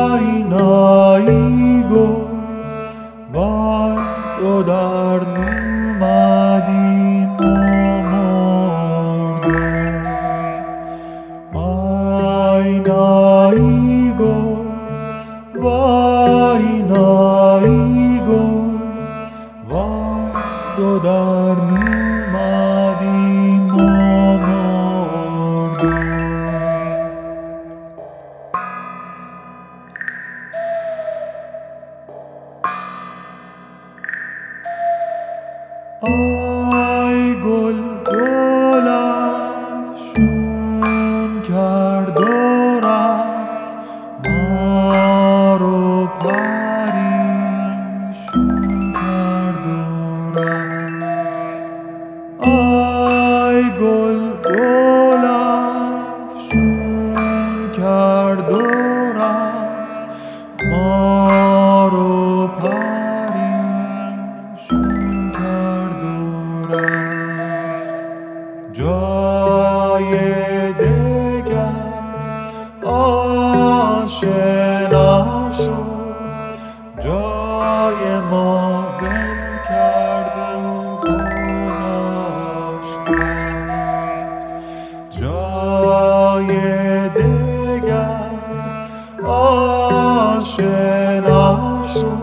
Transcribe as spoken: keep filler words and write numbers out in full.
آینایی گفت وای رو در اومدیم و مردیم. آینایی گفت وای نایی گفت وای رو در اومدیم و مردیم. آی گل گل افشون کرد و رفت ما رو پریشون کرد و رفت. آی گل گل افشون کرد و رفت ما رو پریشون کرد و رفت. جای دگر آشنا شد جای ما ول کرد و گذاشت رفت. جای دگر آشنا شد